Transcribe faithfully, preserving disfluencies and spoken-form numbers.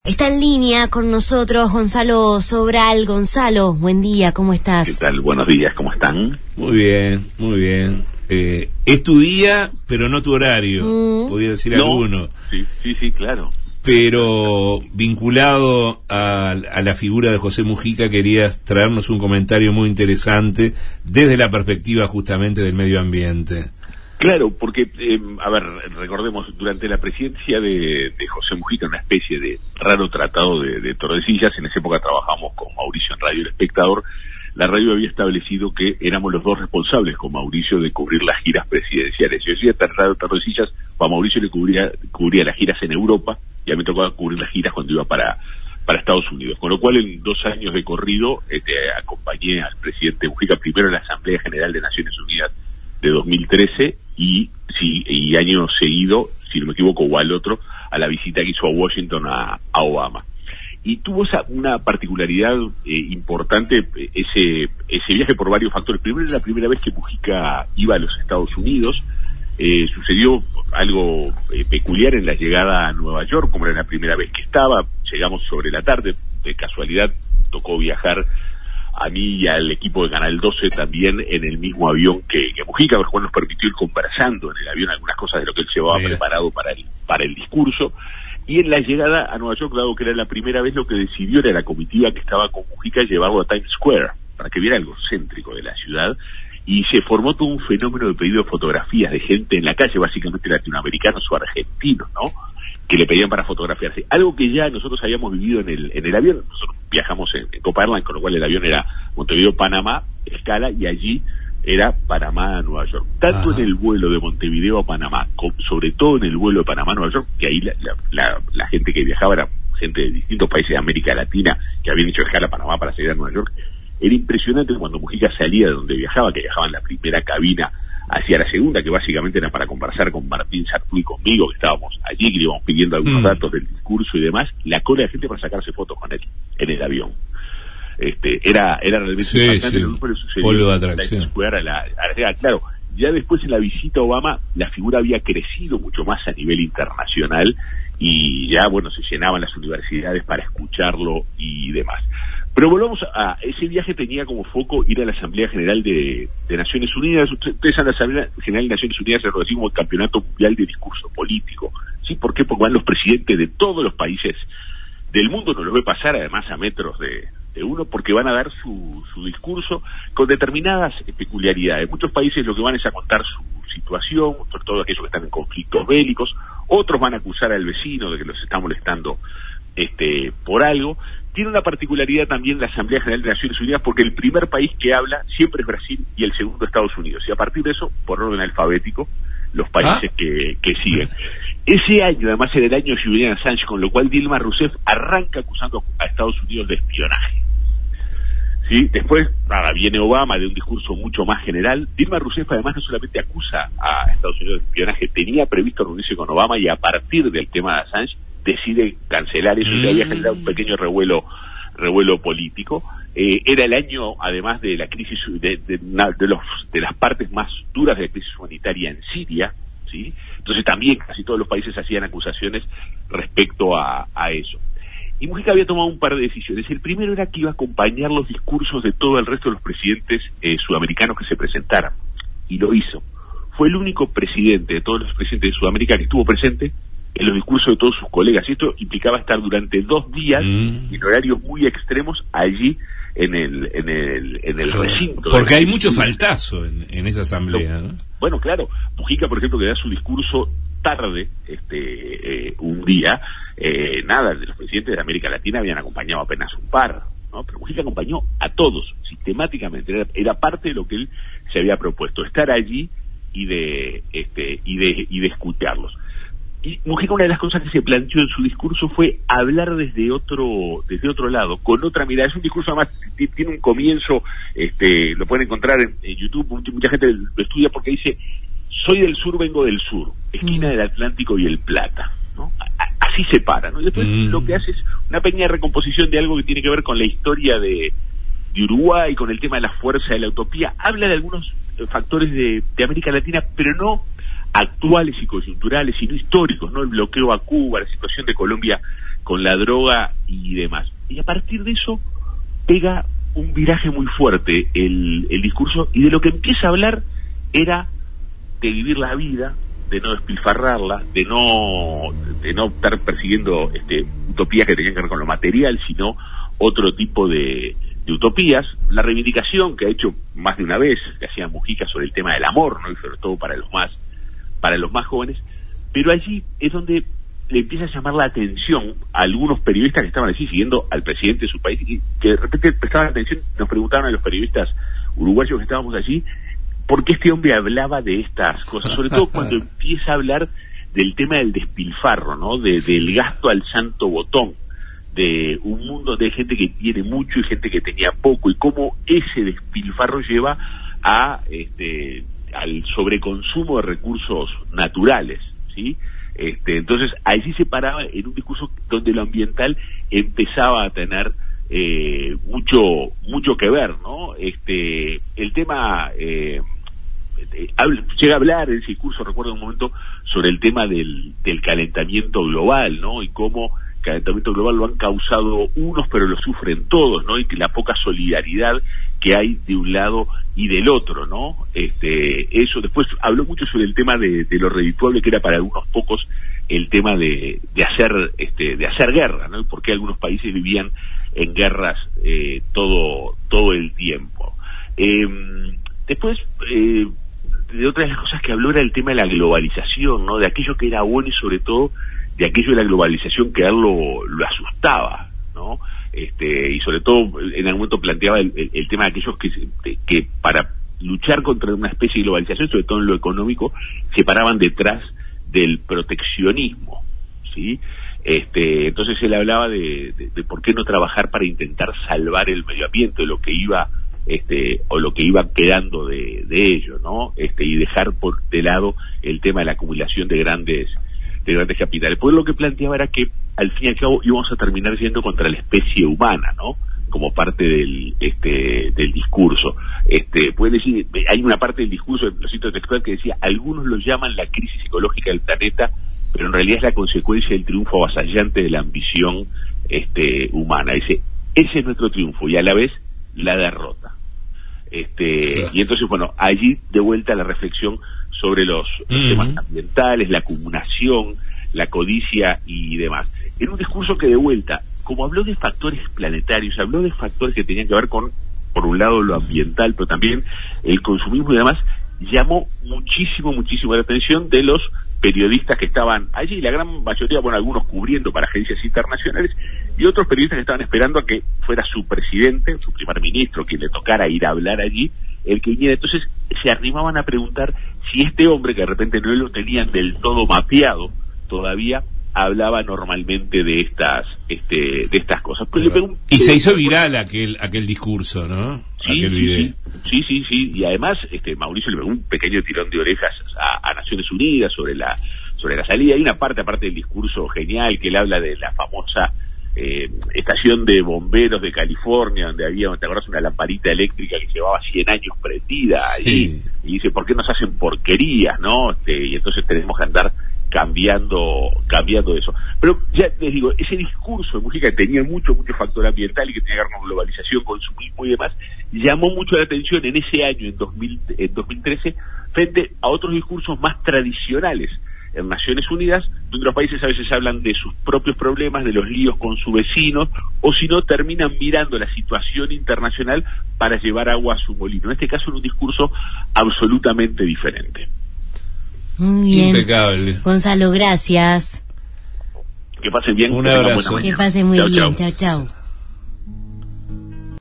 Está en línea con nosotros Gonzalo Sobral. Gonzalo, buen día, ¿cómo estás? ¿Qué tal? Buenos días, ¿cómo están? Muy bien, muy bien. Eh, es tu día, pero no tu horario, mm. podría decir no, alguno. Sí, sí, sí, claro. Pero vinculado a, a la figura de José Mujica, querías traernos un comentario muy interesante desde la perspectiva justamente del medio ambiente. Claro, porque, eh, a ver, recordemos, durante la presidencia de, de José Mujica, una especie de raro tratado de, de Tordesillas, en esa época trabajamos con Mauricio en Radio El Espectador, la radio había establecido que éramos los dos responsables con Mauricio de cubrir las giras presidenciales. Yo decía, Radio Tordesillas, a Mauricio le cubría, cubría las giras en Europa, y a mí me tocaba cubrir las giras cuando iba para, para Estados Unidos. Con lo cual, en dos años de corrido, este, acompañé al presidente Mujica primero en la Asamblea General de Naciones Unidas de dos mil trece y sí y año seguido, si no me equivoco, o al otro, a la visita que hizo a Washington a, a Obama. Y tuvo esa, una particularidad eh, importante ese ese viaje por varios factores. Primero, era la primera vez que Mujica iba a los Estados Unidos. Eh, sucedió algo eh, peculiar en la llegada a Nueva York, como era la primera vez que estaba. Llegamos sobre la tarde, de casualidad tocó viajar a mí y al equipo de Canal doce también en el mismo avión que, que Mujica, lo cual nos permitió ir conversando en el avión algunas cosas de lo que él llevaba Mira. preparado para el, para el discurso. Y en la llegada a Nueva York, dado que era la primera vez, lo que decidió era la comitiva que estaba con Mujica llevarlo a Times Square, para que viera algo céntrico de la ciudad, y se formó todo un fenómeno de pedido de fotografías de gente en la calle, básicamente latinoamericanos o argentinos, ¿no?, que le pedían para fotografiarse, algo que ya nosotros habíamos vivido en el en el avión. Nosotros viajamos en, en Copa Airlines, con lo cual el avión era Montevideo-Panamá, escala, y allí era Panamá-Nueva York. Tanto Ajá. en el vuelo de Montevideo a Panamá, con, sobre todo en el vuelo de Panamá-Nueva York, que ahí la, la, la, la gente que viajaba era gente de distintos países de América Latina, que habían hecho escala a Panamá para seguir a Nueva York. Era impresionante cuando Mujica salía de donde viajaba, que viajaba en la primera cabina hacia la segunda, que básicamente era para conversar con Martín Sartú y conmigo, que estábamos allí, que le íbamos pidiendo algunos mm. datos del discurso y demás, la cola de gente para sacarse fotos con él en el avión. Este, era, era realmente sí, impactante, sí. Pero sucedió Polo de atracción. A la, a la, claro, ya después en la visita a Obama, la figura había crecido mucho más a nivel internacional, y ya, bueno, se llenaban las universidades para escucharlo y demás. Pero volvamos a, ese viaje tenía como foco ir a la Asamblea General de, de Naciones Unidas. Ustedes en la Asamblea General de Naciones Unidas se reconoce como el Campeonato Mundial de Discurso Político. ¿Sí? ¿Por qué? Porque van los presidentes de todos los países del mundo, nos lo ve pasar además a metros de, de uno, porque van a dar su, su discurso con determinadas peculiaridades. Muchos países lo que van es a contar su situación, sobre todo aquellos que están en conflictos bélicos. Otros van a acusar al vecino de que los está molestando este por algo. Tiene una particularidad también la Asamblea General de Naciones Unidas, porque el primer país que habla siempre es Brasil y el segundo Estados Unidos. Y a partir de eso, por orden alfabético, los países ¿Ah? que, que siguen. Ese año, además, era el año Julian Assange, con lo cual Dilma Rousseff arranca acusando a Estados Unidos de espionaje. ¿Sí? Después, nada, viene Obama de un discurso mucho más general. Dilma Rousseff, además, no solamente acusa a Estados Unidos de espionaje, tenía previsto reunirse con Obama, y a partir del tema de Assange decide cancelar eso, y mm. había generado un pequeño revuelo revuelo político. Eh, era el año, además, de la crisis de, de, de, los, de las partes más duras de la crisis humanitaria en Siria, ¿sí? Entonces también casi todos los países hacían acusaciones respecto a, a eso. Y Mujica había tomado un par de decisiones. El primero era que iba a acompañar los discursos de todo el resto de los presidentes eh, sudamericanos que se presentaran, y lo hizo. Fue el único presidente de todos los presidentes de Sudamérica que estuvo presente en los discursos de todos sus colegas, y esto implicaba estar durante dos días mm. en horarios muy extremos allí en el en el en el recinto. Porque hay mucho faltazo en, en esa asamblea, ¿no? Bueno, claro, Mujica, por ejemplo, que da su discurso tarde, este eh, un día, eh, nada, de los presidentes de América Latina habían acompañado apenas un par, ¿no? Pero Mujica acompañó a todos, sistemáticamente, era, era parte de lo que él se había propuesto, estar allí y de este y de y de escucharlos. Y Mujica, una de las cosas que se planteó en su discurso fue hablar desde otro desde otro lado, con otra mirada. Es un discurso, además, tiene un comienzo, este lo pueden encontrar en, en YouTube, mucha gente lo estudia, porque dice: soy del sur, vengo del sur, esquina mm. del Atlántico y el Plata, ¿no? A, así se para, ¿no? Y después mm. lo que hace es una pequeña recomposición de algo que tiene que ver con la historia de, de Uruguay, con el tema de la fuerza de la utopía. Habla de algunos factores de, de América Latina, pero no actuales y coyunturales, sino históricos, ¿no? El bloqueo a Cuba, la situación de Colombia con la droga y demás. Y a partir de eso pega un viraje muy fuerte el, el discurso, y de lo que empieza a hablar era de vivir la vida, de no despilfarrarla, de no de no estar persiguiendo este, utopías que tenían que ver con lo material, sino otro tipo de, de utopías. La reivindicación que ha hecho más de una vez, que hacía Mujica sobre el tema del amor, ¿no? Y sobre todo para los más para los más jóvenes, pero allí es donde le empieza a llamar la atención a algunos periodistas que estaban allí siguiendo al presidente de su país, y que de repente prestaban atención, nos preguntaban a los periodistas uruguayos que estábamos allí, ¿por qué este hombre hablaba de estas cosas? Sobre todo cuando empieza a hablar del tema del despilfarro, ¿no? De, del gasto al santo botón, de un mundo de gente que tiene mucho y gente que tenía poco, y cómo ese despilfarro lleva a este al sobreconsumo de recursos naturales, ¿sí? Este, entonces allí se paraba en un discurso donde lo ambiental empezaba a tener eh, mucho mucho que ver, ¿no? Este, el tema eh, habla, llega a hablar en ese discurso, recuerdo un momento, sobre el tema del, del calentamiento global, ¿no? Y cómo el calentamiento global lo han causado unos, pero lo sufren todos, ¿no? Y que la poca solidaridad que hay de un lado y del otro, ¿no? Este, eso. Después habló mucho sobre el tema de, de lo redituable que era para algunos pocos el tema de, de hacer, este, de hacer guerra, ¿no? Y por qué algunos países vivían en guerras eh, todo, todo el tiempo. Eh, después, eh, de otras de las cosas que habló era el tema de la globalización, ¿no? De aquello que era bueno y sobre todo de aquello de la globalización que a él lo, lo asustaba, ¿no? Este, y sobre todo en algún momento planteaba el, el, el tema de aquellos que, que para luchar contra una especie de globalización, sobre todo en lo económico, se paraban detrás del proteccionismo, ¿sí? Este, entonces él hablaba de, de, de por qué no trabajar para intentar salvar el medio ambiente, lo que iba este o lo que iba quedando de, de ello, ¿no? Este, y dejar por de lado el tema de la acumulación de grandes de grandes capitales. Pues lo que planteaba era que al fin y al cabo íbamos a terminar yendo contra la especie humana, ¿no? Como parte del este del discurso. Este, puede decir, hay una parte del discurso, lo cito textual, que decía: algunos lo llaman la crisis ecológica del planeta, pero en realidad es la consecuencia del triunfo avasallante de la ambición este humana. Dice, ese es nuestro triunfo y a la vez la derrota. Este, sí. Y entonces, bueno, allí de vuelta la reflexión sobre los, los uh-huh. temas ambientales, la acumulación, la codicia y demás. En un discurso que de vuelta, como habló de factores planetarios, habló de factores que tenían que ver con, por un lado, lo ambiental, pero también el consumismo y demás, llamó muchísimo, muchísimo la atención de los periodistas que estaban allí, la gran mayoría, bueno, algunos cubriendo para agencias internacionales, y otros periodistas que estaban esperando a que fuera su presidente, su primer ministro, quien le tocara ir a hablar allí, el que viniera. Entonces se arrimaban a preguntar si este hombre, que de repente no lo tenían del todo mapeado todavía, hablaba normalmente de estas este de estas cosas. Pues le pregunté, y se hizo viral aquel aquel discurso, ¿no? Sí, aquel sí, video. sí, sí, sí, y además este Mauricio le pegó un pequeño tirón de orejas a, a Naciones Unidas sobre la sobre la salida. Hay una parte, aparte del discurso genial, que él habla de la famosa eh, estación de bomberos de California, donde había, ¿te acuerdas?, una lamparita eléctrica que llevaba cien años prendida, sí. y, y dice, ¿por qué nos hacen porquerías, no? Este, y entonces tenemos que andar cambiando cambiando eso. Pero ya les digo, ese discurso de Mujica, que tenía mucho, mucho factor ambiental y que tenía que ver con globalización, consumismo y demás, llamó mucho la atención en ese año, en, dos mil, en dos mil trece, frente a otros discursos más tradicionales en Naciones Unidas, donde los países a veces hablan de sus propios problemas, de los líos con sus vecinos, o si no, terminan mirando la situación internacional para llevar agua a su molino. En este caso, en un discurso absolutamente diferente. Muy bien. Impecable. Gonzalo, gracias. Que pasen bien. Un abrazo. Que pasen muy chau, bien. chau. Chao, chao.